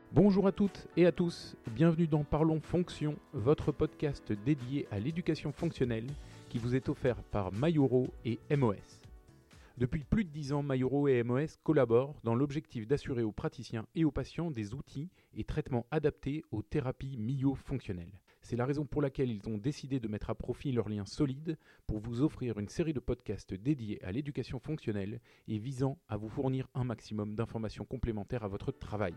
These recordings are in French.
Bonjour à toutes et à tous, bienvenue dans Parlons Fonction, votre podcast dédié à l'éducation fonctionnelle qui vous est offert par Mayoro et MOS. Depuis plus de 10 ans, Mayoro et MOS collaborent dans l'objectif d'assurer aux praticiens et aux patients des outils et traitements adaptés aux thérapies myo-fonctionnelles. C'est la raison pour laquelle ils ont décidé de mettre à profit leurs liens solides pour vous offrir une série de podcasts dédiés à l'éducation fonctionnelle et visant à vous fournir un maximum d'informations complémentaires à votre travail.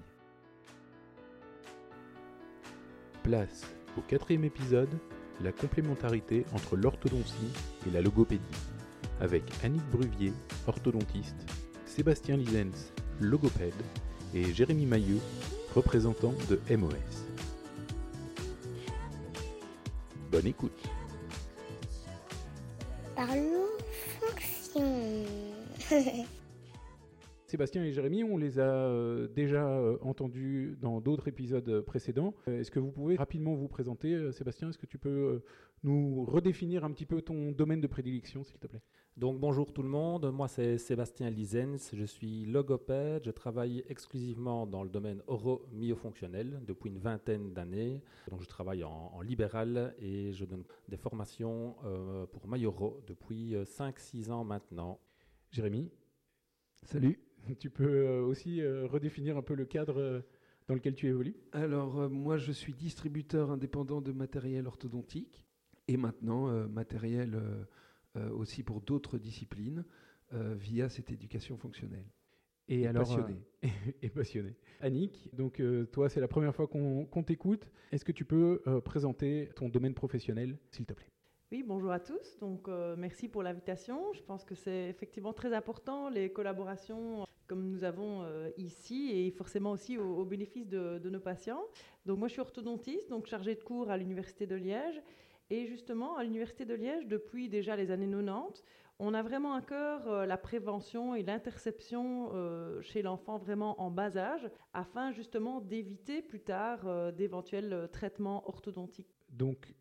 Place au 4e épisode, la complémentarité entre l'orthodontie et la logopédie, avec Annick Bruvier, orthodontiste, Sébastien Lisens, logopède, et Jérémy Mailleux, représentant de MOS. Bonne écoute. Parlons fonction. Sébastien et Jérémy, on les a déjà entendus dans d'autres épisodes précédents. Est-ce que vous pouvez rapidement vous présenter, Sébastien? Est-ce que tu peux nous redéfinir un petit peu ton domaine de prédilection, s'il te plaît? Donc bonjour tout le monde, moi c'est Sébastien Lisens, je suis logopède, je travaille exclusivement dans le domaine oro-myofonctionnel depuis une vingtaine d'années. Donc je travaille en libéral et je donne des formations pour Mayoro depuis 5-6 ans maintenant. Jérémy, salut. Tu peux aussi redéfinir un peu le cadre dans lequel tu évolues? Alors, moi, je suis distributeur indépendant de matériel orthodontique et maintenant matériel aussi pour d'autres disciplines via cette éducation fonctionnelle. Et alors, passionné. Et passionné. Annick, donc toi, c'est la première fois qu'on t'écoute. Est-ce que tu peux présenter ton domaine professionnel, s'il te plaît? Oui, bonjour à tous. Donc, merci pour l'invitation. Je pense que c'est effectivement très important, les collaborations comme nous avons ici et forcément aussi au bénéfice de nos patients. Donc, moi, je suis orthodontiste, donc chargée de cours à l'Université de Liège. Et justement, à l'Université de Liège, depuis déjà les années 90, on a vraiment à cœur la prévention et l'interception chez l'enfant vraiment en bas âge, afin justement d'éviter plus tard d'éventuels traitements orthodontiques. Donc,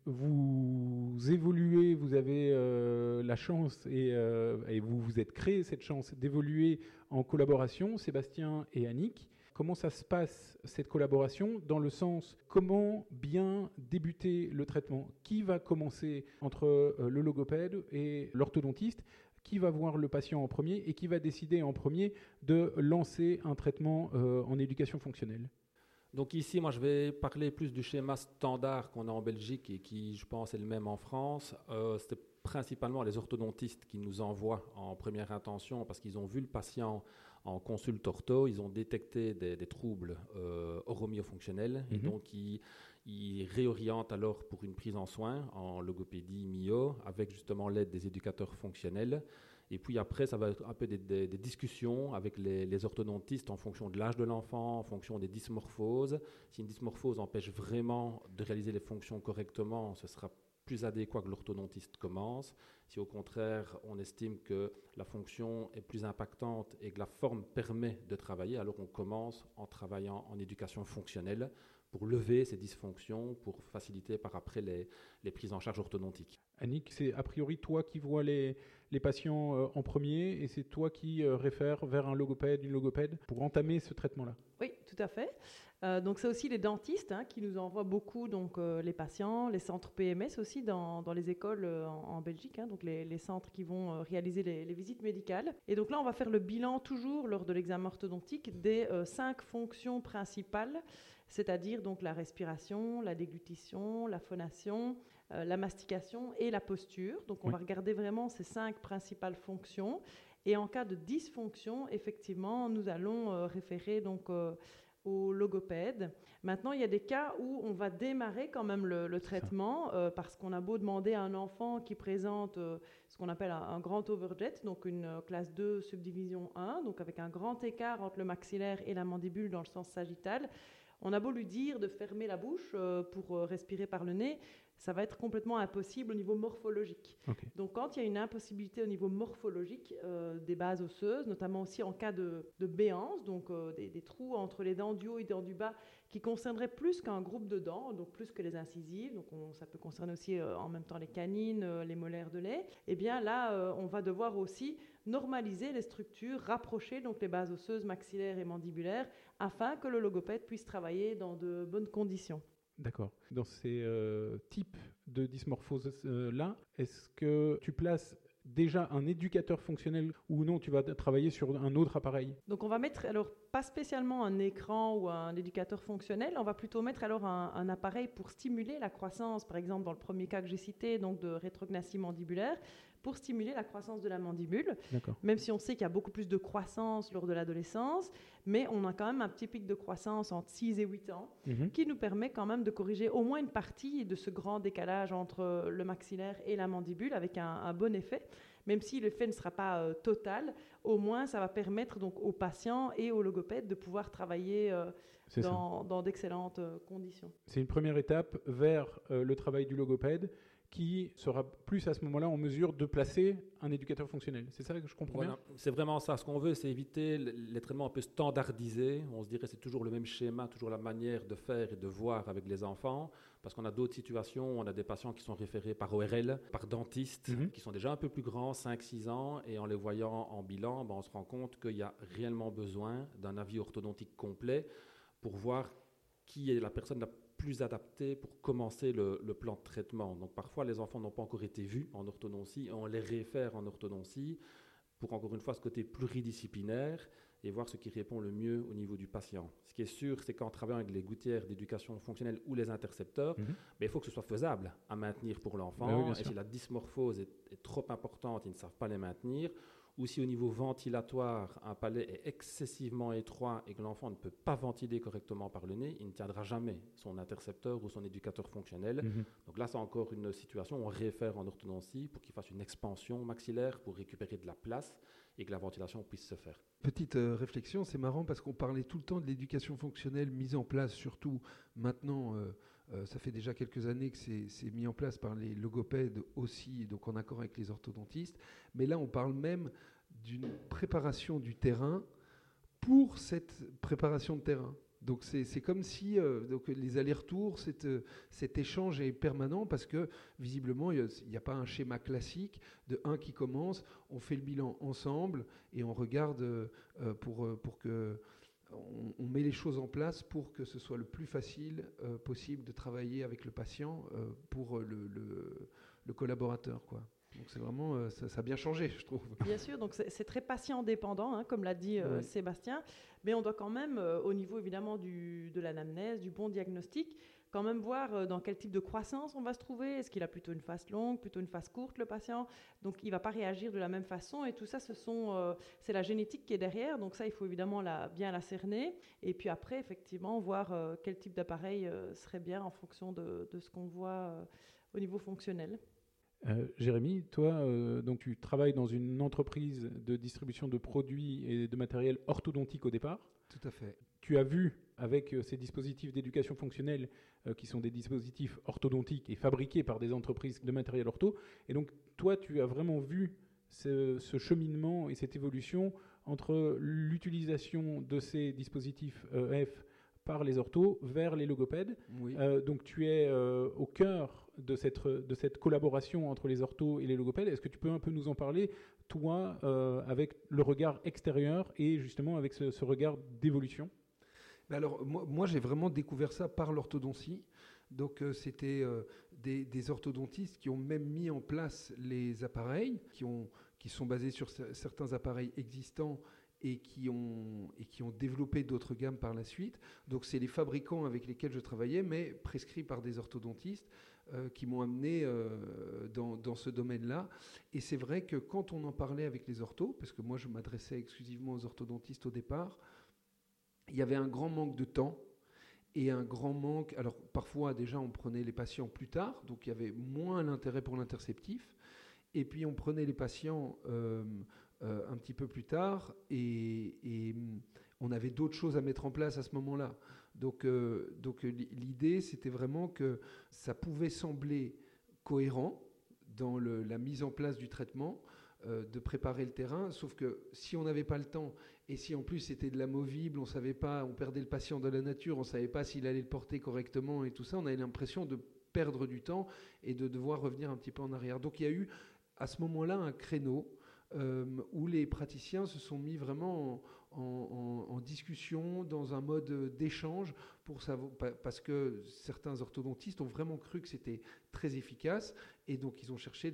vous évoluez, vous avez la chance et vous vous êtes créé cette chance d'évoluer en collaboration, Sébastien et Annick. Comment ça se passe, cette collaboration, dans le sens comment bien débuter le traitement? Qui va commencer entre le logopède et l'orthodontiste? Qui va voir le patient en premier et qui va décider en premier de lancer un traitement en éducation fonctionnelle? Donc ici, moi je vais parler plus du schéma standard qu'on a en Belgique et qui, je pense, est le même en France. C'est principalement les orthodontistes qui nous envoient en première intention parce qu'ils ont vu le patient en consulte ortho, ils ont détecté des troubles oromyofonctionnels et donc ils réorientent alors pour une prise en soin en logopédie myo avec justement l'aide des éducateurs fonctionnels. Et puis après, ça va être un peu des discussions avec les orthodontistes en fonction de l'âge de l'enfant, en fonction des dysmorphoses. Si une dysmorphose empêche vraiment de réaliser les fonctions correctement, ce sera plus adéquat que l'orthodontiste commence. Si au contraire, on estime que la fonction est plus impactante et que la forme permet de travailler, alors on commence en travaillant en éducation fonctionnelle pour lever ces dysfonctions, pour faciliter par après les prises en charge orthodontiques. Annick, c'est a priori toi qui vois les patients en premier et c'est toi qui réfère vers un logopède, une logopède pour entamer ce traitement-là? Oui, tout à fait. Donc c'est aussi les dentistes qui nous envoient beaucoup donc, les patients, les centres PMS aussi dans les écoles en Belgique, donc les centres qui vont réaliser les visites médicales. Et donc là, on va faire le bilan toujours lors de l'examen orthodontique des 5 fonctions principales, c'est-à-dire donc la respiration, la déglutition, la phonation, la mastication et la posture. Donc on va regarder vraiment ces 5 principales fonctions. Et en cas de dysfonction, effectivement, nous allons référer donc au logopède. Maintenant, il y a des cas où on va démarrer quand même le traitement parce qu'on a beau demander à un enfant qui présente ce qu'on appelle un grand overjet, donc une classe 2 subdivision 1, donc avec un grand écart entre le maxillaire et la mandibule dans le sens sagittal. On a beau lui dire de fermer la bouche pour respirer par le nez, ça va être complètement impossible au niveau morphologique. Okay. Donc quand il y a une impossibilité au niveau morphologique des bases osseuses, notamment aussi en cas de béance, donc des trous entre les dents du haut et les dents du bas, qui concerneraient plus qu'un groupe de dents, donc plus que les incisives, donc ça peut concerner aussi en même temps les canines, les molaires de lait, et bien là on va devoir aussi normaliser les structures, rapprocher donc les bases osseuses maxillaires et mandibulaires, afin que le logopède puisse travailler dans de bonnes conditions. D'accord. Dans ces types de dysmorphose-là, est-ce que tu places déjà un éducateur fonctionnel ou non, tu vas travailler sur un autre appareil? Donc on va mettre, alors pas spécialement un écran ou un éducateur fonctionnel, on va plutôt mettre alors un appareil pour stimuler la croissance, par exemple dans le premier cas que j'ai cité, donc de rétrognathisme mandibulaire, pour stimuler la croissance de la mandibule. D'accord. Même si on sait qu'il y a beaucoup plus de croissance lors de l'adolescence, mais on a quand même un petit pic de croissance entre 6 et 8 ans qui nous permet quand même de corriger au moins une partie de ce grand décalage entre le maxillaire et la mandibule avec un bon effet. Même si l'effet ne sera pas total, au moins ça va permettre donc aux patients et aux logopèdes de pouvoir travailler dans d'excellentes conditions. C'est une première étape vers le travail du logopède qui sera plus à ce moment-là en mesure de placer un éducateur fonctionnel. C'est ça que je comprends bien ? C'est vraiment ça. Ce qu'on veut, c'est éviter les traitements un peu standardisés. On se dirait que c'est toujours le même schéma, toujours la manière de faire et de voir avec les enfants. Parce qu'on a d'autres situations, on a des patients qui sont référés par ORL, par dentistes, qui sont déjà un peu plus grands, 5-6 ans, et en les voyant en bilan, on se rend compte qu'il y a réellement besoin d'un avis orthodontique complet pour voir qui est la personne la plus adaptée pour commencer le plan de traitement. Donc parfois, les enfants n'ont pas encore été vus en orthodontie, et on les réfère en orthodontie pour, encore une fois, ce côté pluridisciplinaire et voir ce qui répond le mieux au niveau du patient. Ce qui est sûr, c'est qu'en travaillant avec les gouttières d'éducation fonctionnelle ou les intercepteurs, il faut que ce soit faisable à maintenir pour l'enfant. Et si la dysmorphose est trop importante, ils ne savent pas les maintenir, ou si au niveau ventilatoire, un palais est excessivement étroit et que l'enfant ne peut pas ventiler correctement par le nez, il ne tiendra jamais son intercepteur ou son éducateur fonctionnel. Donc là, c'est encore une situation où on réfère en orthodontie pour qu'il fasse une expansion maxillaire pour récupérer de la place et que la ventilation puisse se faire. Petite réflexion, c'est marrant parce qu'on parlait tout le temps de l'éducation fonctionnelle mise en place, surtout maintenant, ça fait déjà quelques années que c'est mis en place par les logopèdes aussi, donc en accord avec les orthodontistes. Mais là, on parle même d'une préparation du terrain pour cette préparation de terrain. Donc c'est comme si donc les allers-retours, cet échange est permanent parce que visiblement il n'y a pas un schéma classique de un qui commence, on fait le bilan ensemble et on regarde pour que on met les choses en place pour que ce soit le plus facile possible de travailler avec le patient pour le collaborateur, quoi. Donc c'est vraiment, ça a bien changé, je trouve. Bien sûr, donc c'est très patient-dépendant, comme l'a dit Sébastien, mais on doit quand même, au niveau évidemment de l'anamnèse, du bon diagnostic, quand même voir dans quel type de croissance on va se trouver. Est-ce qu'il a plutôt une phase longue, plutôt une phase courte, le patient? Donc il ne va pas réagir de la même façon, et tout ça, c'est la génétique qui est derrière, donc ça, il faut évidemment bien la cerner, et puis après, effectivement, voir quel type d'appareil serait bien en fonction de ce qu'on voit au niveau fonctionnel. Jérémy, toi, donc tu travailles dans une entreprise de distribution de produits et de matériel orthodontique au départ. Tout à fait. Tu as vu avec ces dispositifs d'éducation fonctionnelle qui sont des dispositifs orthodontiques et fabriqués par des entreprises de matériel ortho. Et donc, toi, tu as vraiment vu ce cheminement et cette évolution entre l'utilisation de ces dispositifs EF par les orthos vers les logopèdes. Oui. Donc tu es au cœur de cette collaboration entre les orthos et les logopèdes. Est-ce que tu peux un peu nous en parler, toi, avec le regard extérieur et justement avec ce regard d'évolution? Alors moi j'ai vraiment découvert ça par l'orthodontie. Donc c'était des orthodontistes qui ont même mis en place les appareils, qui sont basés sur certains appareils existants et qui ont développé d'autres gammes par la suite. Donc c'est les fabricants avec lesquels je travaillais, mais prescrits par des orthodontistes qui m'ont amené dans ce domaine-là. Et c'est vrai que quand on en parlait avec les orthos, parce que moi je m'adressais exclusivement aux orthodontistes au départ, il y avait un grand manque de temps et un grand manque... Alors parfois déjà on prenait les patients plus tard, donc il y avait moins l'intérêt pour l'interceptif, et puis on prenait les patients... un petit peu plus tard et on avait d'autres choses à mettre en place à ce moment-là. Donc l'idée, c'était vraiment que ça pouvait sembler cohérent dans la mise en place du traitement, de préparer le terrain, sauf que si on n'avait pas le temps, et si en plus c'était de l'amovible, on savait pas, on perdait le patient dans la nature, on ne savait pas s'il allait le porter correctement et tout ça, on avait l'impression de perdre du temps et de devoir revenir un petit peu en arrière. Donc il y a eu à ce moment-là un créneau où les praticiens se sont mis vraiment en discussion, dans un mode d'échange, pour savoir, parce que certains orthodontistes ont vraiment cru que c'était très efficace, et donc ils ont cherché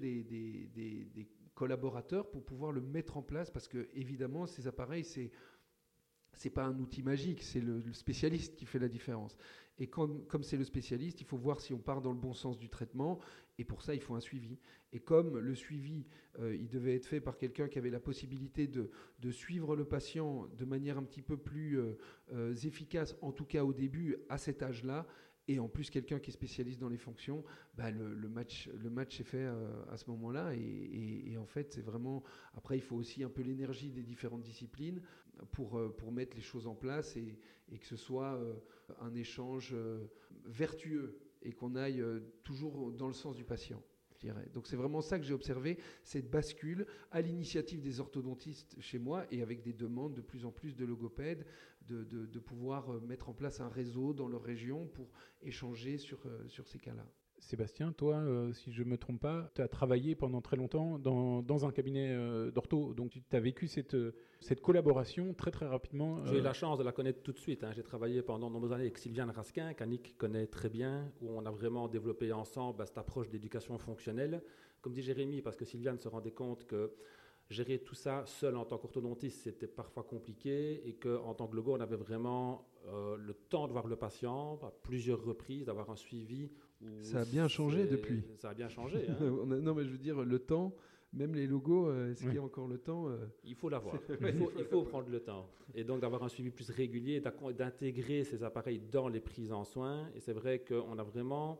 des collaborateurs pour pouvoir le mettre en place, parce que évidemment ces appareils, c'est pas un outil magique, c'est le spécialiste qui fait la différence. Et comme c'est le spécialiste, il faut voir si on part dans le bon sens du traitement, et pour ça il faut un suivi. Et comme le suivi, il devait être fait par quelqu'un qui avait la possibilité de suivre le patient de manière un petit peu plus efficace, en tout cas au début, à cet âge-là, et en plus quelqu'un qui est spécialiste dans les fonctions, le match est fait à ce moment-là. Et en fait, c'est vraiment... Après, il faut aussi un peu l'énergie des différentes disciplines pour mettre les choses en place, et que ce soit un échange vertueux, et qu'on aille toujours dans le sens du patient, je dirais. Donc c'est vraiment ça que j'ai observé, cette bascule à l'initiative des orthodontistes chez moi, et avec des demandes de plus en plus de logopèdes, de pouvoir mettre en place un réseau dans leur région pour échanger sur ces cas-là. Sébastien, toi, si je ne me trompe pas, tu as travaillé pendant très longtemps dans un cabinet d'ortho, donc tu as vécu cette collaboration très très rapidement. J'ai eu la chance de la connaître tout de suite. J'ai travaillé pendant de nombreuses années avec Sylviane Raskin, qu'Annick connaît très bien, où on a vraiment développé ensemble cette approche d'éducation fonctionnelle. Comme dit Jérémy, parce que Sylviane se rendait compte que gérer tout ça seul en tant qu'orthodontiste, c'était parfois compliqué, et qu'en tant que logo, on avait vraiment le temps de voir le patient à plusieurs reprises, d'avoir un suivi. Ça a bien changé depuis. Ça a bien changé. Non, mais je veux dire, le temps, même les logos, est-ce qu'il y a encore le temps Il faut l'avoir. Il faut prendre le temps. Et donc d'avoir un suivi plus régulier, d'intégrer ces appareils dans les prises en soins. Et c'est vrai qu'on a vraiment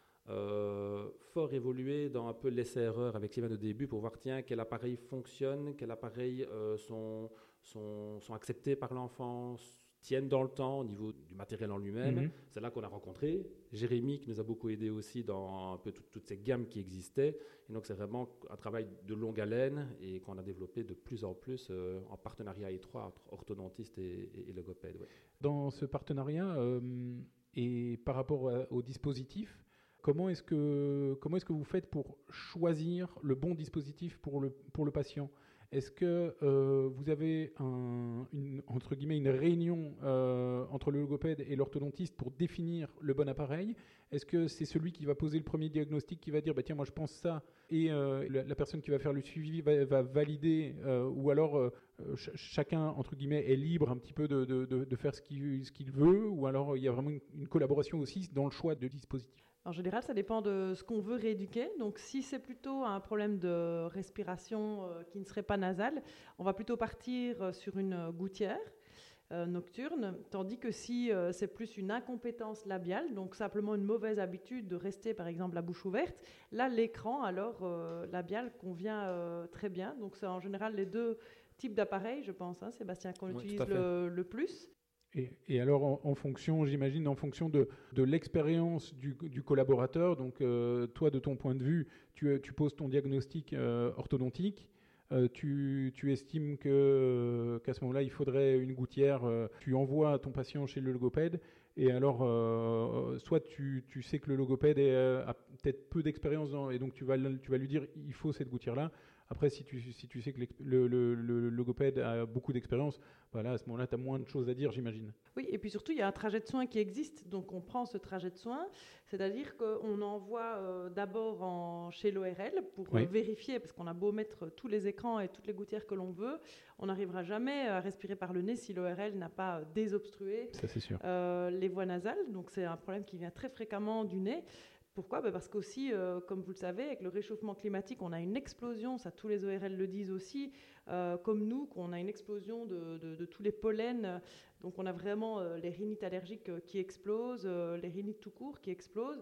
fort évolué dans un peu l'essai-erreur avec Sylvain au début, pour voir, tiens, quel appareil fonctionne, quels appareils sont acceptés par l'enfant, tiennent dans le temps au niveau du matériel en lui-même. C'est là qu'on a rencontré Jérémy, qui nous a beaucoup aidé aussi dans un peu toutes ces gammes qui existaient. Et donc c'est vraiment un travail de longue haleine, et qu'on a développé de plus en plus en partenariat étroit entre orthodontistes et logopèdes. Ouais. Dans ce partenariat, et par rapport au dispositif, comment est-ce que vous faites pour choisir le bon dispositif pour le patient ? Est-ce que vous avez entre guillemets une réunion entre le logopède et l'orthodontiste pour définir le bon appareil ? Est-ce que c'est celui qui va poser le premier diagnostic qui va dire tiens, moi je pense ça, et la personne qui va faire le suivi va valider, ou alors chacun entre guillemets est libre un petit peu de faire ce qu'il veut, ou alors il y a vraiment une collaboration aussi dans le choix de dispositif? En général, ça dépend de ce qu'on veut rééduquer. Donc, si c'est plutôt un problème de respiration qui ne serait pas nasal, on va plutôt partir sur une gouttière nocturne, tandis que si c'est plus une incompétence labiale, donc simplement une mauvaise habitude de rester, par exemple, la bouche ouverte, là, l'écran alors labial convient très bien. Donc, c'est en général les deux types d'appareils, je pense, Sébastien, qu'on utilise le plus. Et alors, en fonction, j'imagine, en fonction de l'expérience du collaborateur, donc toi, de ton point de vue, tu poses ton diagnostic orthodontique, tu estimes qu'à ce moment-là, il faudrait une gouttière, tu envoies ton patient chez le logopède, et alors, soit tu sais que le logopède a peut-être peu d'expérience, et donc tu vas lui dire, il faut cette gouttière-là. Après, si tu sais que le logopède a beaucoup d'expérience, voilà, à ce moment-là, tu as moins de choses à dire, j'imagine. Oui, et puis surtout, il y a un trajet de soins qui existe. Donc, on prend ce trajet de soins, c'est-à-dire qu'on envoie d'abord chez l'ORL pour vérifier, parce qu'on a beau mettre tous les écrans et toutes les gouttières que l'on veut, on n'arrivera jamais à respirer par le nez si l'ORL n'a pas désobstrué ça, c'est sûr. Les voies nasales. Donc, c'est un problème qui vient très fréquemment du nez. Pourquoi ? Parce qu'aussi, comme vous le savez, avec le réchauffement climatique, on a une explosion, ça tous les ORL le disent aussi, comme nous, qu'on a une explosion de tous les pollens. Donc on a vraiment les rhinites allergiques qui explosent, les rhinites tout court qui explosent.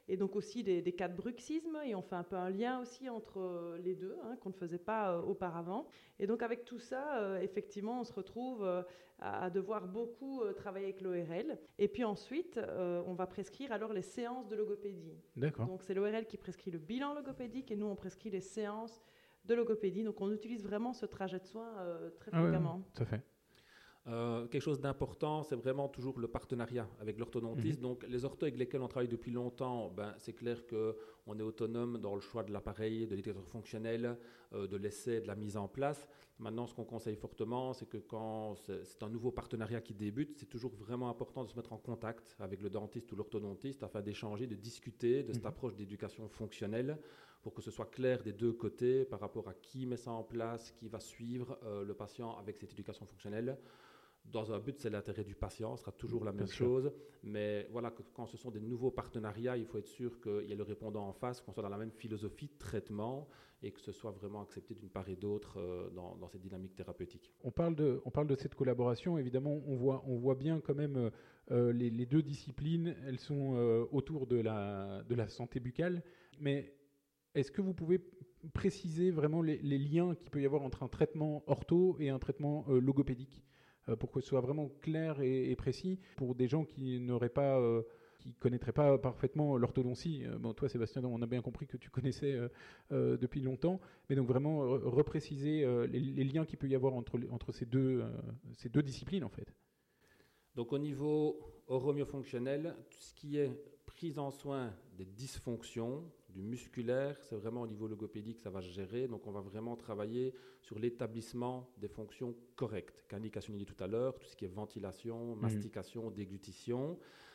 et donc aussi des cas de bruxisme, et on fait un peu un lien aussi entre les deux, qu'on ne faisait pas auparavant. Et donc avec tout ça, effectivement, on se retrouve à devoir beaucoup travailler avec l'ORL. Et puis ensuite, on va prescrire alors les séances de logopédie. D'accord. Donc c'est l'ORL qui prescrit le bilan logopédique et nous, on prescrit les séances de logopédie. Donc on utilise vraiment ce trajet de soins très fréquemment. Ouais, tout à fait. Quelque chose d'important, c'est vraiment toujours le partenariat avec l'orthodontiste. Donc, les orthos avec lesquels on travaille depuis longtemps, c'est clair qu'on est autonome dans le choix de l'appareil, de l'éducation fonctionnelle, de l'essai, de la mise en place. Maintenant, ce qu'on conseille fortement, c'est que quand c'est un nouveau partenariat qui débute, c'est toujours vraiment important de se mettre en contact avec le dentiste ou l'orthodontiste afin d'échanger, de discuter de cette approche d'éducation fonctionnelle pour que ce soit clair des deux côtés par rapport à qui met ça en place, qui va suivre le patient avec cette éducation fonctionnelle. Dans un but, c'est l'intérêt du patient, ce sera toujours la même chose. Mais voilà, quand ce sont des nouveaux partenariats, il faut être sûr qu'il y ait le répondant en face, qu'on soit dans la même philosophie de traitement et que ce soit vraiment accepté d'une part et d'autre dans cette dynamique thérapeutique. On parle de cette collaboration. Évidemment, on voit bien quand même les deux disciplines, elles sont autour de la santé buccale. Mais est-ce que vous pouvez préciser vraiment les liens qu'il peut y avoir entre un traitement ortho et un traitement logopédique pour que ce soit vraiment clair et précis pour des gens qui connaîtraient pas parfaitement l'orthodontie. Bon, toi, Sébastien, on a bien compris que tu connaissais depuis longtemps, mais donc vraiment repréciser les liens qu'il peut y avoir entre ces deux disciplines, en fait. Donc, au niveau oromyofonctionnel, tout ce qui est prise en soin des dysfonctions, du musculaire, c'est vraiment au niveau logopédique que ça va se gérer. Donc, on va vraiment travailler sur l'établissement des fonctions correctes. Qu'indication il dit tout à l'heure, tout ce qui est ventilation, mastication, déglutition.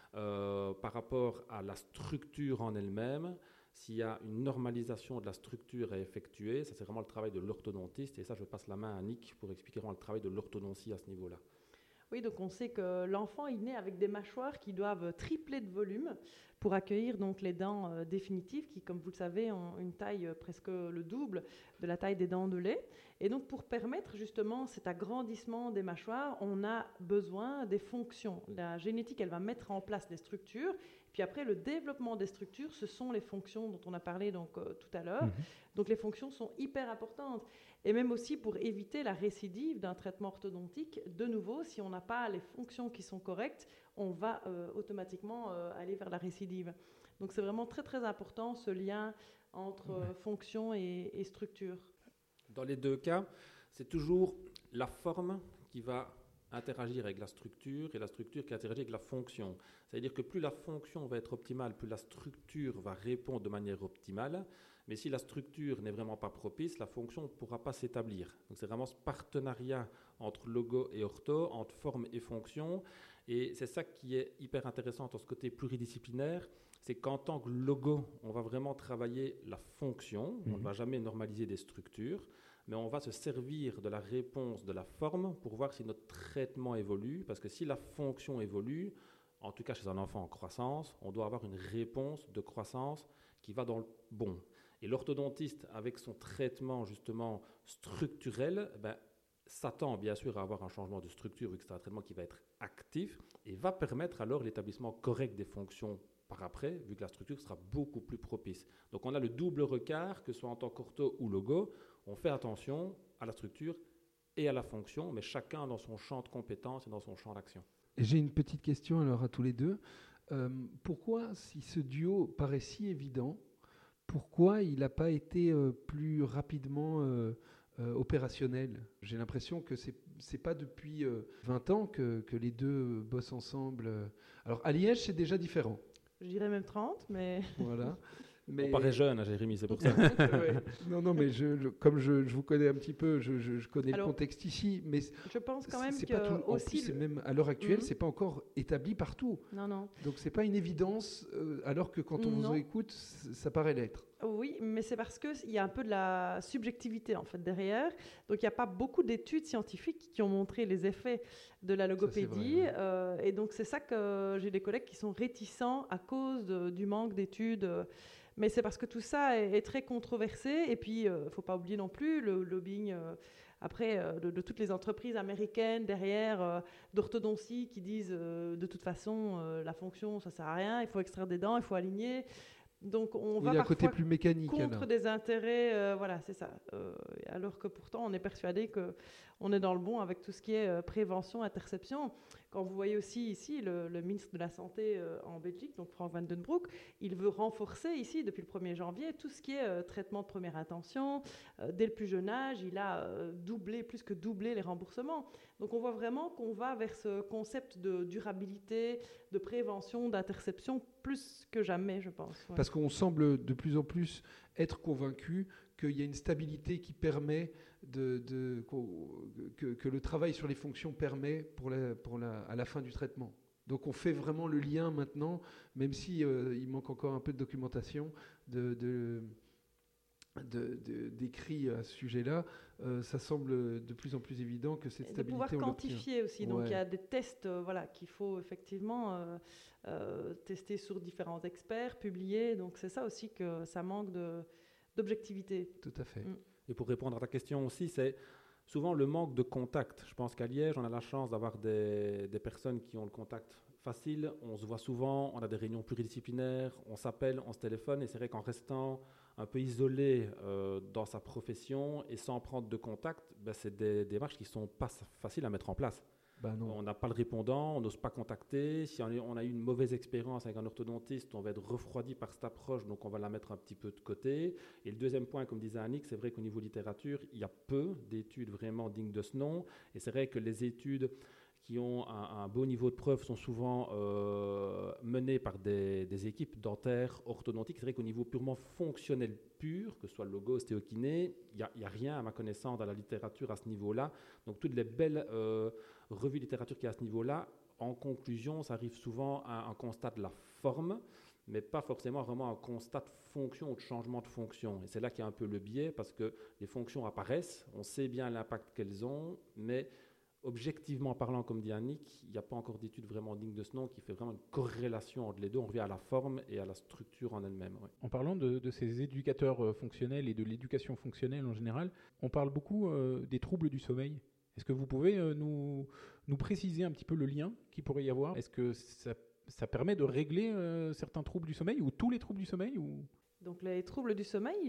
Par rapport à la structure en elle-même, s'il y a une normalisation de la structure à effectuer, ça c'est vraiment le travail de l'orthodontiste. Et ça, je passe la main à Nick pour expliquer vraiment le travail de l'orthodontie à ce niveau-là. Oui, donc on sait que l'enfant il naît avec des mâchoires qui doivent tripler de volume pour accueillir donc les dents définitives qui, comme vous le savez, ont une taille presque le double de la taille des dents de lait. Et donc pour permettre justement cet agrandissement des mâchoires, on a besoin des fonctions. La génétique, elle va mettre en place des structures. Puis après, le développement des structures, ce sont les fonctions dont on a parlé tout à l'heure. Donc les fonctions sont hyper importantes. Et même aussi pour éviter la récidive d'un traitement orthodontique, de nouveau, si on n'a pas les fonctions qui sont correctes, on va automatiquement aller vers la récidive. Donc c'est vraiment très très important ce lien entre fonction et structure. Dans les deux cas, c'est toujours la forme qui va interagir avec la structure et la structure qui interagit avec la fonction. C'est-à-dire que plus la fonction va être optimale, plus la structure va répondre de manière optimale. Mais si la structure n'est vraiment pas propice, la fonction ne pourra pas s'établir. Donc c'est vraiment ce partenariat entre logo et ortho, entre forme et fonction. Et c'est ça qui est hyper intéressant dans ce côté pluridisciplinaire, c'est qu'en tant que logo, on va vraiment travailler la fonction. On ne va jamais normaliser des structures, mais on va se servir de la réponse de la forme pour voir si notre traitement évolue. Parce que si la fonction évolue, en tout cas chez un enfant en croissance, on doit avoir une réponse de croissance qui va dans le bon. Et l'orthodontiste, avec son traitement justement structurel, s'attend bien sûr à avoir un changement de structure vu que c'est un traitement qui va être actif et va permettre alors l'établissement correct des fonctions par après, vu que la structure sera beaucoup plus propice. Donc on a le double regard, que ce soit en tant qu'ortho ou logo, on fait attention à la structure et à la fonction, mais chacun dans son champ de compétences et dans son champ d'action. J'ai une petite question alors à tous les deux. Pourquoi, si ce duo paraît si évident, pourquoi il n'a pas été plus rapidement opérationnel? J'ai l'impression que c'est pas depuis 20 ans que les deux bossent ensemble. Alors à Liège, c'est déjà différent. Je dirais même 30, mais... Voilà. Mais... On paraît jeune, Jérémy, c'est pour ça. Ouais. Non, mais comme je vous connais un petit peu, je connais le contexte ici, mais je pense quand même c'est que pas tout, aussi plus, même à l'heure actuelle, c'est pas encore établi partout. Non. Donc c'est pas une évidence, alors que quand on vous écoute, ça paraît l'être. Oui, mais c'est parce qu'il y a un peu de la subjectivité en fait derrière. Donc il n'y a pas beaucoup d'études scientifiques qui ont montré les effets de la logopédie. Ça, c'est vrai, et donc c'est ça que j'ai des collègues qui sont réticents à cause du manque d'études. Mais c'est parce que tout ça est très controversé. Et puis, il ne faut pas oublier non plus le lobbying de toutes les entreprises américaines derrière d'orthodontie qui disent de toute façon, la fonction, ça ne sert à rien, il faut extraire des dents, il faut aligner. Donc on Il va y a un côté parfois plus mécanique. contre alors. des intérêts, voilà, c'est ça. Alors que pourtant, on est persuadé qu'on est dans le bon avec tout ce qui est prévention, interception. Quand vous voyez aussi ici le ministre de la Santé en Belgique, donc Frank Van den Broek, il veut renforcer ici, depuis le 1er janvier, tout ce qui est traitement de première intention. Dès le plus jeune âge, il a plus que doublé les remboursements. Donc on voit vraiment qu'on va vers ce concept de durabilité, de prévention, d'interception, plus que jamais, je pense. Ouais. Parce qu'on semble de plus en plus être convaincu qu'il y a une stabilité qui permet que le travail sur les fonctions permet à la fin du traitement. Donc on fait vraiment le lien maintenant, même si il manque encore un peu de documentation, d'écrits à ce sujet-là, ça semble de plus en plus évident que cette de stabilité, pouvoir on quantifier aussi. Donc Ouais. il y a des tests qu'il faut effectivement tester sur différents experts, publier. Donc c'est ça aussi que ça manque d'objectivité. Tout à fait. Et pour répondre à ta question aussi, c'est souvent le manque de contact. Je pense qu'à Liège, on a la chance d'avoir des personnes qui ont le contact facile. On se voit souvent, on a des réunions pluridisciplinaires, on s'appelle, on se téléphone. Et c'est vrai qu'en restant un peu isolé dans sa profession et sans prendre de contact, c'est des démarches qui ne sont pas faciles à mettre en place. Non. On n'a pas le répondant, on n'ose pas contacter. Si on a eu une mauvaise expérience avec un orthodontiste, on va être refroidi par cette approche, donc on va la mettre un petit peu de côté. Et le deuxième point, comme disait Annick, c'est vrai qu'au niveau littérature, il y a peu d'études vraiment dignes de ce nom. Et c'est vrai que les études qui ont un beau niveau de preuve sont souvent menées par des équipes dentaires, orthodontiques. C'est vrai qu'au niveau purement fonctionnel pur, que ce soit le logo, ostéokiné, il n'y a rien à ma connaissance dans la littérature à ce niveau-là. Donc toutes les belles revues de littérature qui est à ce niveau-là, en conclusion, ça arrive souvent à un constat de la forme, mais pas forcément vraiment un constat de fonction ou de changement de fonction. Et c'est là qu'il y a un peu le biais, parce que les fonctions apparaissent, on sait bien l'impact qu'elles ont, mais objectivement parlant, comme dit Annick, il n'y a pas encore d'études vraiment dignes de ce nom qui fait vraiment une corrélation entre les deux. On revient à la forme et à la structure en elle-même. Ouais. En parlant de ces éducateurs fonctionnels et de l'éducation fonctionnelle en général, on parle beaucoup des troubles du sommeil. Est-ce que vous pouvez nous préciser un petit peu le lien qu'il pourrait y avoir ? Est-ce que ça permet de régler certains troubles du sommeil ou tous les troubles du sommeil ou... Donc les troubles du sommeil,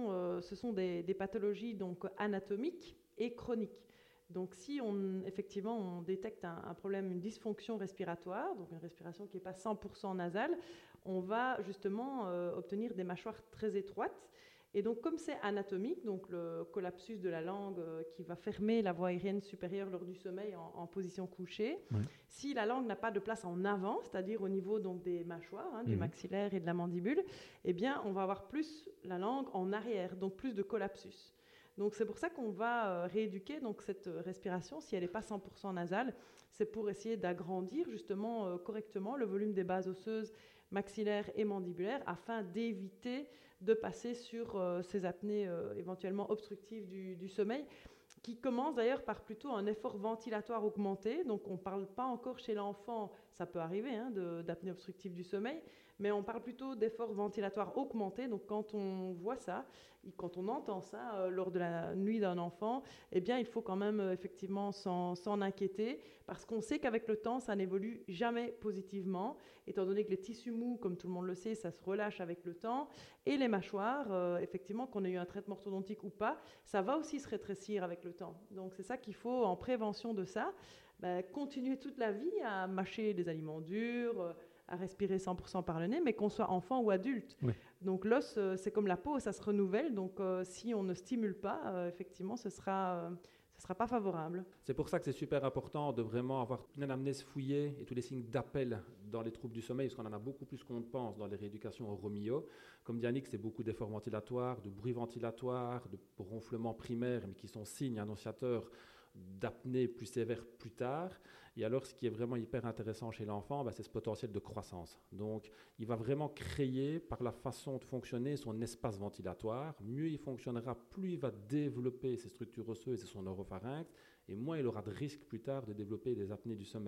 ce sont des pathologies donc, anatomiques et chroniques. Donc si effectivement on détecte un problème, une dysfonction respiratoire, donc une respiration qui n'est pas 100% nasale, on va justement obtenir des mâchoires très étroites. Et donc comme c'est anatomique, donc le collapsus de la langue qui va fermer la voie aérienne supérieure lors du sommeil en position couchée, si la langue n'a pas de place en avant, c'est-à-dire au niveau donc, des mâchoires, du maxillaire et de la mandibule, eh bien on va avoir plus la langue en arrière, donc plus de collapsus. Donc c'est pour ça qu'on va rééduquer donc, cette respiration, si elle n'est pas 100% nasale, c'est pour essayer d'agrandir justement correctement le volume des bases osseuses maxillaires et mandibulaires afin d'éviter de passer sur ces apnées éventuellement obstructives du sommeil, qui commence d'ailleurs par plutôt un effort ventilatoire augmenté. Donc on ne parle pas encore chez l'enfant, ça peut arriver, d'apnée obstructive du sommeil, mais on parle plutôt d'effort ventilatoire augmenté. Donc quand on voit ça, quand on entend ça lors de la nuit d'un enfant, eh bien il faut quand même effectivement s'en inquiéter, parce qu'on sait qu'avec le temps, ça n'évolue jamais positivement, étant donné que les tissus mous, comme tout le monde le sait, ça se relâche avec le temps, et les mâchoires, effectivement, qu'on ait eu un traitement orthodontique ou pas, ça va aussi se rétrécir avec le temps. Donc c'est ça qu'il faut, en prévention de ça, continuer toute la vie à mâcher des aliments durs, à respirer 100% par le nez, mais qu'on soit enfant ou adulte. Oui. Donc l'os, c'est comme la peau, ça se renouvelle. Donc si on ne stimule pas, effectivement, ce sera pas favorable. C'est pour ça que c'est super important de vraiment avoir une anamnèse fouillée et tous les signes d'appel dans les troubles du sommeil, parce qu'on en a beaucoup plus qu'on ne pense dans les rééducations au Romeo. Comme dit Annick, c'est beaucoup d'efforts ventilatoires, de bruits ventilatoires, de ronflements primaires, mais qui sont signes annonciateurs d'apnée plus sévère plus tard. Et alors, ce qui est vraiment hyper intéressant chez l'enfant, c'est ce potentiel de croissance. Donc, il va vraiment créer, par la façon de fonctionner, son espace ventilatoire. Mieux il fonctionnera, plus il va développer ses structures osseuses et son oropharynx, et moins il aura de risque plus tard de développer des apnées du sommeil.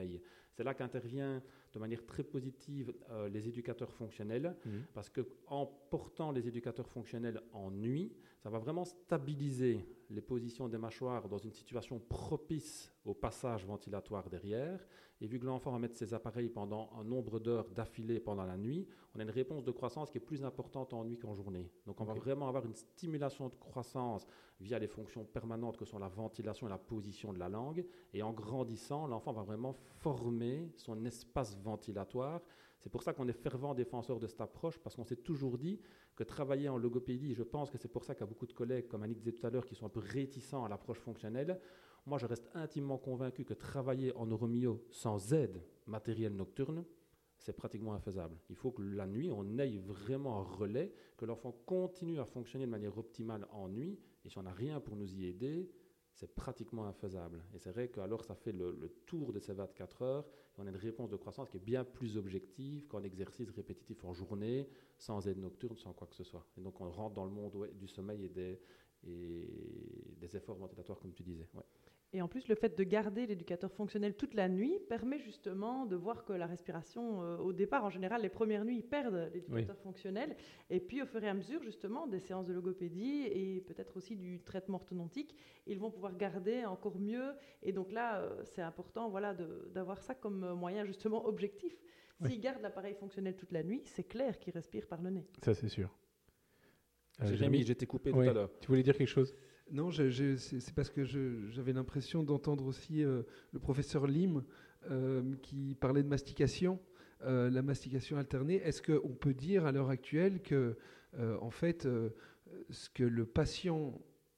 C'est là qu'intervient de manière très positive les éducateurs fonctionnels, parce qu'en portant les éducateurs fonctionnels en nuit, ça va vraiment stabiliser les positions des mâchoires dans une situation propice au passage ventilatoire derrière. Et vu que l'enfant va mettre ses appareils pendant un nombre d'heures d'affilée pendant la nuit, on a une réponse de croissance qui est plus importante en nuit qu'en journée. Donc on va vraiment avoir une stimulation de croissance via les fonctions permanentes que sont la ventilation et la position de la langue. Et en grandissant, l'enfant va vraiment former son espace ventilatoire. C'est pour ça qu'on est fervent défenseur de cette approche, parce qu'on s'est toujours dit que travailler en logopédie, je pense que c'est pour ça qu'il y a beaucoup de collègues, comme Annick disait tout à l'heure, qui sont un peu réticents à l'approche fonctionnelle. Moi, je reste intimement convaincu que travailler en neuromyo sans aide matérielle nocturne, c'est pratiquement infaisable. Il faut que la nuit, on ait vraiment un relais, que l'enfant continue à fonctionner de manière optimale en nuit, et si on n'a rien pour nous y aider, c'est pratiquement infaisable. Et c'est vrai qu'alors ça fait le tour de ces 24 heures, et on a une réponse de croissance qui est bien plus objective qu'en exercice répétitif en journée, sans aide nocturne, sans quoi que ce soit. Et donc on rentre dans le monde du sommeil et des efforts ventilatoires, comme tu disais. Ouais. Et en plus, le fait de garder l'éducateur fonctionnel toute la nuit permet justement de voir que la respiration, au départ, en général, les premières nuits, ils perdent l'éducateur fonctionnel. Et puis, au fur et à mesure, justement, des séances de logopédie et peut-être aussi du traitement orthodontique, ils vont pouvoir garder encore mieux. Et donc là, c'est important d'avoir ça comme moyen, justement, objectif. S'ils gardent l'appareil fonctionnel toute la nuit, c'est clair qu'ils respirent par le nez. Ça, c'est sûr. Jérémy, j'étais coupé tout à l'heure. Tu voulais dire quelque chose ? Non, c'est parce que j'avais l'impression d'entendre aussi le professeur Lim qui parlait de mastication, la mastication alternée. Est-ce qu'on peut dire à l'heure actuelle que, en fait, ce que le patient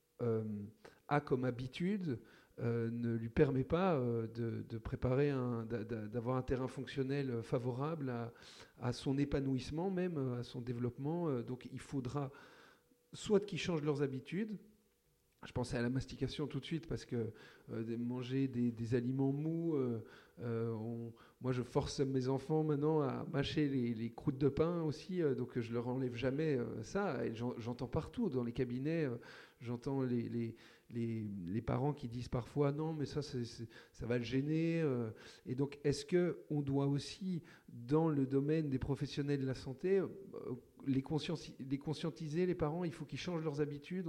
a comme habitude ne lui permet pas de préparer, d'avoir un terrain fonctionnel favorable à son épanouissement, même à son développement. Donc il faudra soit qu'ils changent leurs habitudes. Je pensais à la mastication tout de suite parce que manger des aliments mous, moi je force mes enfants maintenant à mâcher les croûtes de pain aussi, donc je leur enlève jamais ça. Et j'entends partout dans les cabinets, j'entends les parents qui disent parfois non mais ça va le gêner. Et donc est-ce qu'on doit aussi dans le domaine des professionnels de la santé les conscientiser, les parents, il faut qu'ils changent leurs habitudes,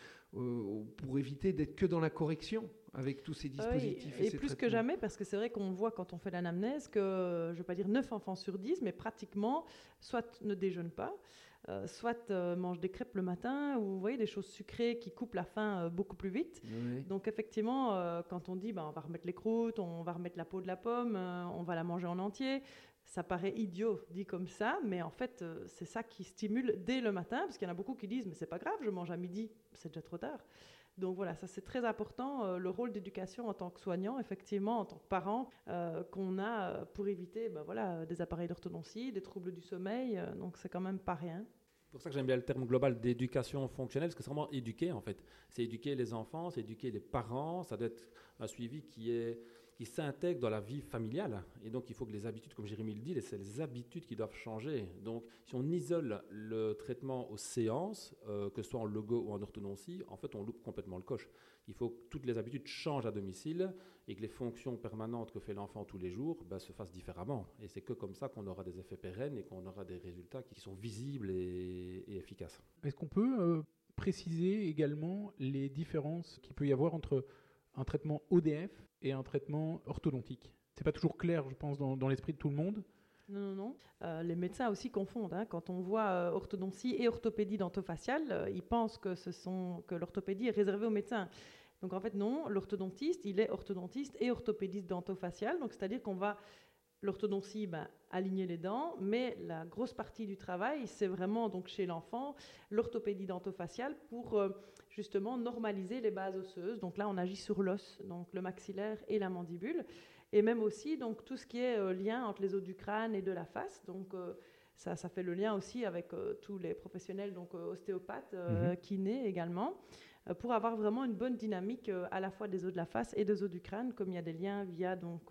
pour éviter d'être que dans la correction avec tous ces dispositifs. Et plus que jamais, parce que c'est vrai qu'on voit quand on fait l'anamnèse que, je ne vais pas dire 9 enfants sur 10, mais pratiquement, soit ne déjeunent pas, soit mangent des crêpes le matin, ou vous voyez, des choses sucrées qui coupent la faim beaucoup plus vite. Oui. Donc effectivement, quand on dit on va remettre les croûtes, on va remettre la peau de la pomme, on va la manger en entier, ça paraît idiot dit comme ça, mais en fait, c'est ça qui stimule dès le matin, parce qu'il y en a beaucoup qui disent « mais c'est pas grave, je mange à midi, c'est déjà trop tard ». Donc voilà, ça c'est très important, le rôle d'éducation en tant que soignant, effectivement, en tant que parent, qu'on a pour éviter des appareils d'orthodontie, des troubles du sommeil, donc c'est quand même pas rien. C'est pour ça que j'aime bien le terme global d'éducation fonctionnelle, parce que c'est vraiment éduquer en fait. C'est éduquer les enfants, c'est éduquer les parents, ça doit être un suivi qui s'intègre dans la vie familiale. Et donc, il faut que les habitudes, comme Jérémy le dit, c'est les habitudes qui doivent changer. Donc, si on isole le traitement aux séances, que ce soit en logo ou en orthodontie, en fait, on loupe complètement le coche. Il faut que toutes les habitudes changent à domicile et que les fonctions permanentes que fait l'enfant tous les jours se fassent différemment. Et c'est que comme ça qu'on aura des effets pérennes et qu'on aura des résultats qui sont visibles et efficaces. Est-ce qu'on peut préciser également les différences qu'il peut y avoir entre un traitement ODF et un traitement orthodontique? C'est pas toujours clair, je pense, dans l'esprit de tout le monde. Non. Les médecins aussi confondent. Quand on voit orthodontie et orthopédie dentofaciale, ils pensent que l'orthopédie est réservée aux médecins. Donc en fait, non. L'orthodontiste, il est orthodontiste et orthopédiste dentofacial. Donc c'est-à-dire qu'on va l'orthodontie, aligner les dents, mais la grosse partie du travail, c'est vraiment donc chez l'enfant, l'orthopédie dentofaciale pour justement normaliser les bases osseuses. Donc là, on agit sur l'os, donc le maxillaire et la mandibule, et même aussi donc tout ce qui est lien entre les os du crâne et de la face. Donc ça fait le lien aussi avec tous les professionnels, donc ostéopathes, kinés également, pour avoir vraiment une bonne dynamique à la fois des os de la face et des os du crâne, comme il y a des liens via donc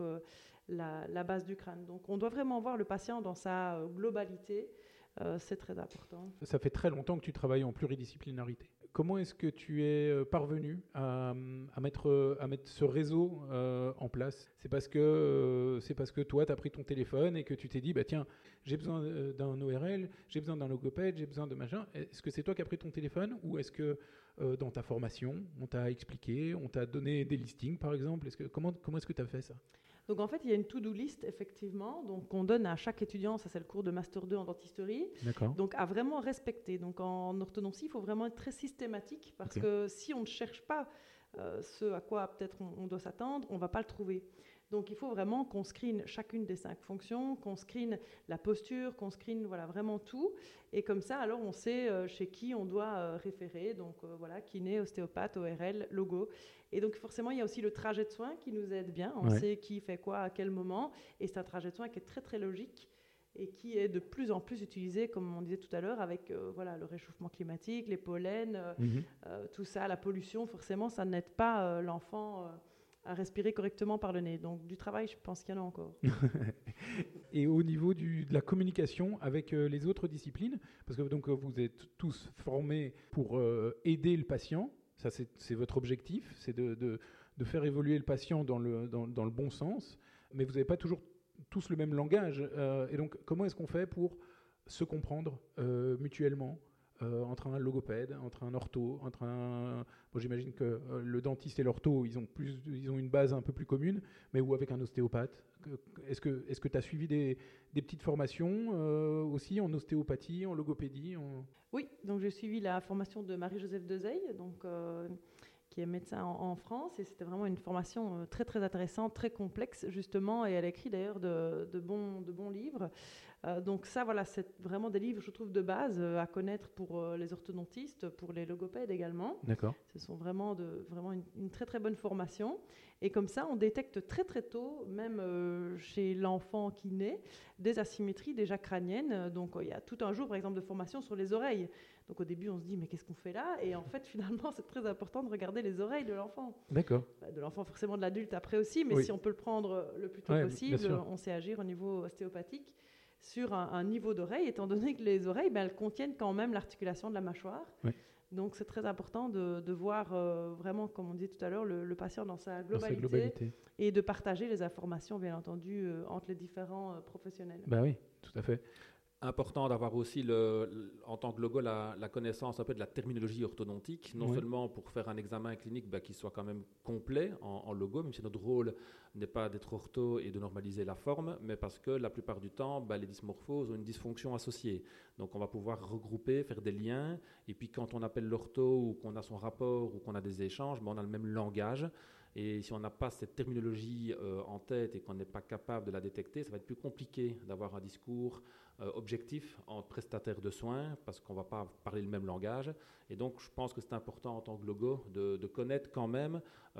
la base du crâne. Donc on doit vraiment voir le patient dans sa globalité, c'est très important. Ça fait très longtemps que tu travailles en pluridisciplinarité. comment est-ce que tu es parvenu à mettre ce réseau en place? C'est parce que toi, tu as pris ton téléphone et que tu t'es dit, bah, tiens, j'ai besoin d'un ORL, j'ai besoin d'un logopède, j'ai besoin de machin. Est-ce que c'est toi qui as pris ton téléphone ou est-ce que dans ta formation, on t'a expliqué, on t'a donné des listings, par exemple? Comment est-ce que tu as fait ça? Donc en fait, il y a une to-do list, effectivement, donc qu'on donne à chaque étudiant, ça c'est le cours de Master 2 en dentisterie, D'accord. donc à vraiment respecter. Donc en orthodontie, il faut vraiment être très systématique, parce que si on ne cherche pas ce à quoi peut-être on doit s'attendre, on ne va pas le trouver. Donc il faut vraiment qu'on screen chacune des 5 fonctions, qu'on screen la posture, qu'on screen vraiment tout. Et comme ça, alors on sait chez qui on doit référer. Donc kiné, ostéopathe, ORL, logo. Et donc forcément, il y a aussi le trajet de soins qui nous aide bien. On sait qui fait quoi à quel moment. Et c'est un trajet de soins qui est très très logique et qui est de plus en plus utilisé, comme on disait tout à l'heure, avec le réchauffement climatique, les pollens, tout ça, la pollution. Forcément, ça n'aide pas l'enfant à respirer correctement par le nez. Donc du travail, je pense qu'il y en a encore. Et au niveau de la communication avec les autres disciplines, parce que donc, vous êtes tous formés pour aider le patient, ça c'est votre objectif, c'est de faire évoluer le patient dans le bon sens, mais vous n'avez pas toujours tous le même langage. Et donc comment est-ce qu'on fait pour se comprendre mutuellement entre un logopède, entre un ortho, Bon, j'imagine que le dentiste et l'ortho, ils ont une base un peu plus commune, mais ou avec un ostéopathe. Est-ce que tu as suivi des petites formations aussi en ostéopathie, en logopédie Oui, donc j'ai suivi la formation de Marie-Joseph Dezeille, donc qui est médecin en France, et c'était vraiment une formation très très intéressante, très complexe justement, et elle écrit d'ailleurs de bons livres. Donc ça, c'est vraiment des livres, je trouve, de base à connaître pour les orthodontistes, pour les logopèdes également. D'accord. Ce sont vraiment une très très bonne formation. Et comme ça, on détecte très très tôt, même chez l'enfant qui naît, des asymétries déjà crâniennes. Donc il y a tout un jour, par exemple, de formation sur les oreilles. Donc au début, on se dit, mais qu'est-ce qu'on fait là? Et en fait, finalement, c'est très important de regarder les oreilles de l'enfant. D'accord. De l'enfant, forcément de l'adulte après aussi, mais si on peut le prendre le plus tôt possible, on sait agir au niveau ostéopathique sur un niveau d'oreille, étant donné que les oreilles, elles contiennent quand même l'articulation de la mâchoire. Oui. Donc c'est très important de voir vraiment, comme on disait tout à l'heure, le patient dans sa globalité et de partager les informations, bien entendu, entre les différents professionnels. Ben oui, tout à fait. Important d'avoir aussi, en tant que logo, la connaissance un peu de la terminologie orthodontique, non seulement pour faire un examen clinique qui soit quand même complet en logo, même si notre rôle n'est pas d'être ortho et de normaliser la forme, mais parce que la plupart du temps, les dysmorphoses ont une dysfonction associée. Donc on va pouvoir regrouper, faire des liens, et puis quand on appelle l'ortho ou qu'on a son rapport ou qu'on a des échanges, on a le même langage. Et si on n'a pas cette terminologie en tête et qu'on n'est pas capable de la détecter, ça va être plus compliqué d'avoir un discours objectif entre prestataires de soins parce qu'on ne va pas parler le même langage. Et donc, je pense que c'est important en tant que logo de connaître quand même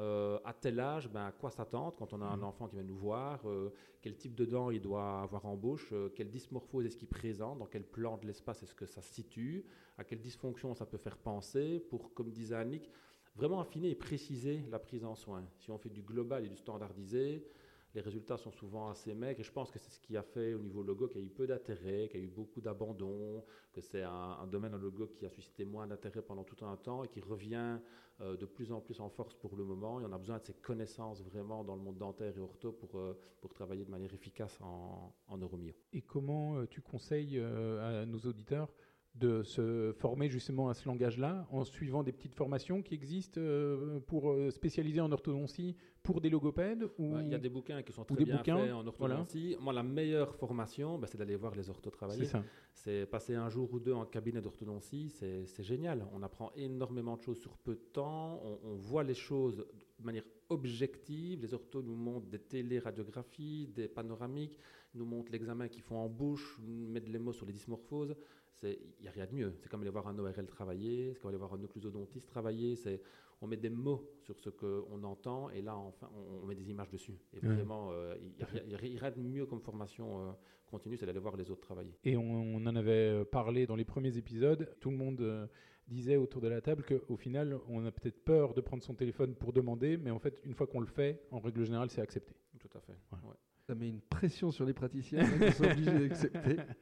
à tel âge à quoi s'attendre quand on a un enfant qui vient nous voir, quel type de dents il doit avoir en bouche, quelle dysmorphose est-ce qu'il présente, dans quel plan de l'espace est-ce que ça se situe, à quelle dysfonction ça peut faire penser pour, comme disait Annick, vraiment affiner et préciser la prise en soin. Si on fait du global et du standardisé, les résultats sont souvent assez maigres et je pense que c'est ce qui a fait au niveau logo qu'il y a eu peu d'intérêt, qu'il y a eu beaucoup d'abandon, que c'est un domaine en logo qui a suscité moins d'intérêt pendant tout un temps et qui revient de plus en plus en force pour le moment. Et on a besoin de ces connaissances vraiment dans le monde dentaire et ortho pour travailler de manière efficace en neuromyo. Et comment tu conseilles à nos auditeurs de se former justement à ce langage-là en suivant des petites formations qui existent pour spécialiser en orthodontie pour des logopèdes ou il y a des bouquins qui sont très bien faits en orthodontie. Voilà. Moi, la meilleure formation, c'est d'aller voir les orthos travailler. C'est ça. C'est passer un jour ou deux en cabinet d'orthodontie, c'est génial. On apprend énormément de choses sur peu de temps, on voit les choses de manière objective. Les orthos nous montrent des téléradiographies, des panoramiques, nous montrent l'examen qu'ils font en bouche, mettent les mots sur les dysmorphoses. Il n'y a rien de mieux. C'est comme aller voir un ORL travailler, c'est comme aller voir un occlusodontiste travailler. On met des mots sur ce qu'on entend et là, enfin, on met des images dessus. Et vraiment, il n'y a rien de mieux comme formation continue, c'est d'aller voir les autres travailler. Et on en avait parlé dans les premiers épisodes. Tout le monde disait autour de la table qu'au final, on a peut-être peur de prendre son téléphone pour demander, mais en fait, une fois qu'on le fait, en règle générale, c'est accepté. Tout à fait. Ouais. Ça met une pression sur les praticiens qui sont obligés d'accepter.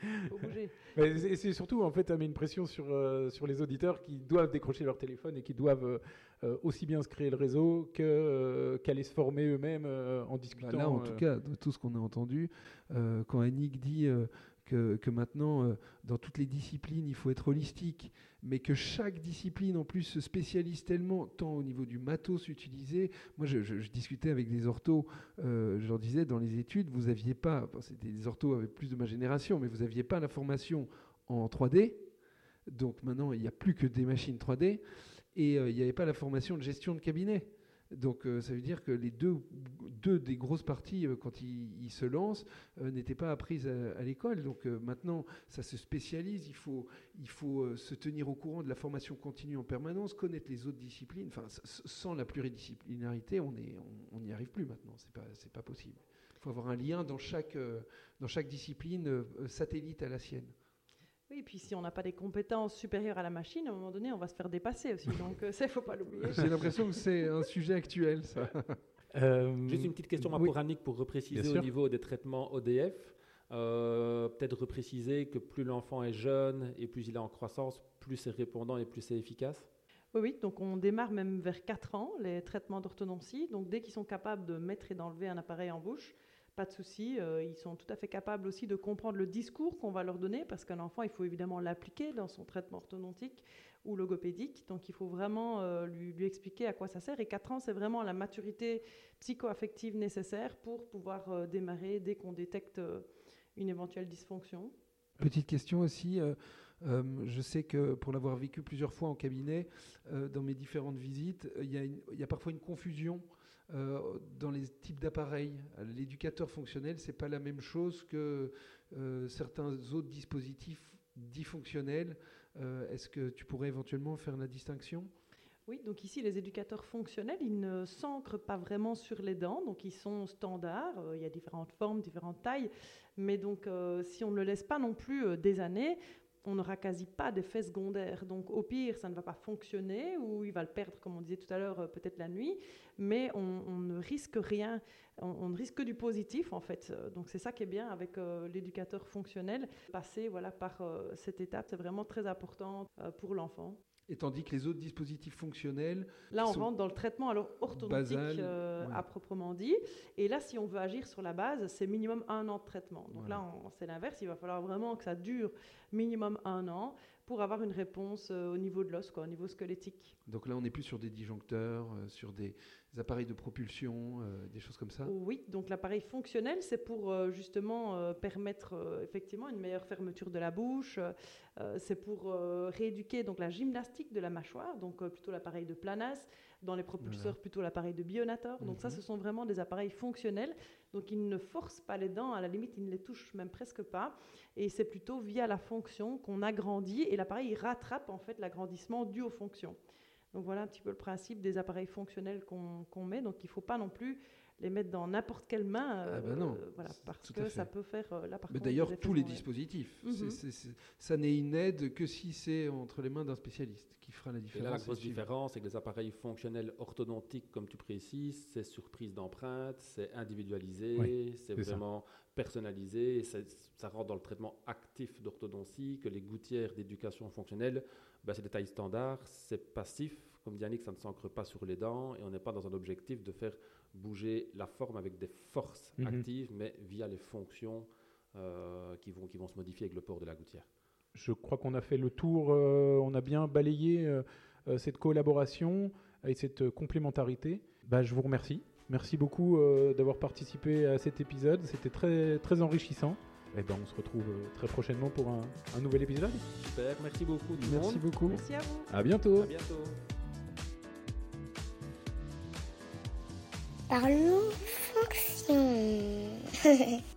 faut bouger. Mais c'est surtout, en fait, ça met une pression sur les auditeurs qui doivent décrocher leur téléphone et qui doivent aussi bien se créer le réseau qu'aller se former eux-mêmes en discutant. Là, en tout cas, de tout ce qu'on a entendu, quand Annick dit que maintenant, dans toutes les disciplines, il faut être holistique, mais que chaque discipline, en plus, se spécialise tellement, tant au niveau du matos utilisé. Moi, je discutais avec des orthos, je leur disais, dans les études, vous n'aviez pas, c'était des orthos avec plus de ma génération, mais vous n'aviez pas la formation en 3D. Donc maintenant, il n'y a plus que des machines 3D. Et il n'y avait pas la formation de gestion de cabinet. Donc ça veut dire que les deux des grosses parties, quand ils se lancent, n'étaient pas apprises à l'école. Donc maintenant, ça se spécialise. Il faut se tenir au courant de la formation continue en permanence, connaître les autres disciplines. Enfin, sans la pluridisciplinarité, on n'y arrive plus maintenant. C'est pas possible. Il faut avoir un lien dans chaque discipline satellite à la sienne. Oui, et puis si on n'a pas des compétences supérieures à la machine, à un moment donné, on va se faire dépasser aussi. Donc ça, il ne faut pas l'oublier. J'ai l'impression que c'est un sujet actuel, ça. Juste une petite question pour Annick pour repréciser au niveau des traitements ODF. Peut-être repréciser que plus l'enfant est jeune et plus il est en croissance, plus c'est répondant et plus c'est efficace. Oui, donc on démarre même vers 4 ans, les traitements d'orthodontie. Donc dès qu'ils sont capables de mettre et d'enlever un appareil en bouche, pas de souci, ils sont tout à fait capables aussi de comprendre le discours qu'on va leur donner, parce qu'un enfant, il faut évidemment l'appliquer dans son traitement orthodontique ou logopédique, donc il faut vraiment lui expliquer à quoi ça sert. Et 4 ans, c'est vraiment la maturité psycho-affective nécessaire pour pouvoir démarrer dès qu'on détecte une éventuelle dysfonction. Petite question aussi, je sais que pour l'avoir vécu plusieurs fois en cabinet, dans mes différentes visites, il y a parfois une confusion dans les types d'appareils. L'éducateur fonctionnel, c'est pas la même chose que certains autres dispositifs dits fonctionnels. Est-ce que tu pourrais éventuellement faire la distinction ? Oui, donc ici, les éducateurs fonctionnels, ils ne s'ancrent pas vraiment sur les dents, donc ils sont standards, il y a différentes formes, différentes tailles, mais donc si on ne le laisse pas non plus des années, on n'aura quasi pas d'effet secondaire. Donc au pire, ça ne va pas fonctionner, ou il va le perdre, comme on disait tout à l'heure, peut-être la nuit, mais on ne risque rien, on ne risque que du positif en fait. Donc c'est ça qui est bien avec l'éducateur fonctionnel. Passer par cette étape, c'est vraiment très important pour l'enfant. Et tandis que les autres dispositifs fonctionnels... Là, on rentre dans le traitement orthodontique à proprement dit. Et là, si on veut agir sur la base, c'est minimum 1 an de traitement. Donc là, c'est l'inverse. Il va falloir vraiment que ça dure minimum 1 an pour avoir une réponse au niveau de l'os, au niveau squelettique. Donc là, on n'est plus sur des disjoncteurs, sur des appareils de propulsion, des choses comme ça ? Oui, donc l'appareil fonctionnel, c'est pour justement permettre effectivement une meilleure fermeture de la bouche. C'est pour rééduquer donc, la gymnastique de la mâchoire, donc plutôt l'appareil de Planas. Dans les propulseurs, plutôt l'appareil de Bionator. Donc ça, ce sont vraiment des appareils fonctionnels. Donc ils ne forcent pas les dents, à la limite, ils ne les touchent même presque pas. Et c'est plutôt via la fonction qu'on agrandit. Et l'appareil, il rattrape en fait l'agrandissement dû aux fonctions. Donc voilà un petit peu le principe des appareils fonctionnels qu'on met. Donc il ne faut pas non plus les mettre dans n'importe quelle main, parce que ça peut faire Mais d'ailleurs, tous les dispositifs, ça n'est une aide que si c'est entre les mains d'un spécialiste qui fera la différence. Et là, la grosse différence, c'est que les appareils fonctionnels orthodontiques, comme tu précises, c'est sur prise d'empreinte, c'est individualisé, c'est vraiment personnalisé, et ça rentre dans le traitement actif d'orthodontie, que les gouttières d'éducation fonctionnelle, c'est des tailles standards, c'est passif, comme dit Annick, ça ne s'ancre pas sur les dents, et on n'est pas dans un objectif de faire bouger la forme avec des forces actives, mais via les fonctions qui vont se modifier avec le port de la gouttière. Je crois qu'on a fait le tour, on a bien balayé cette collaboration et cette complémentarité. Je vous remercie. Merci beaucoup d'avoir participé à cet épisode. C'était très, très enrichissant. On se retrouve très prochainement pour un nouvel épisode. Super, merci beaucoup. Merci beaucoup. Merci à vous. À bientôt. À bientôt. Parlons fonction.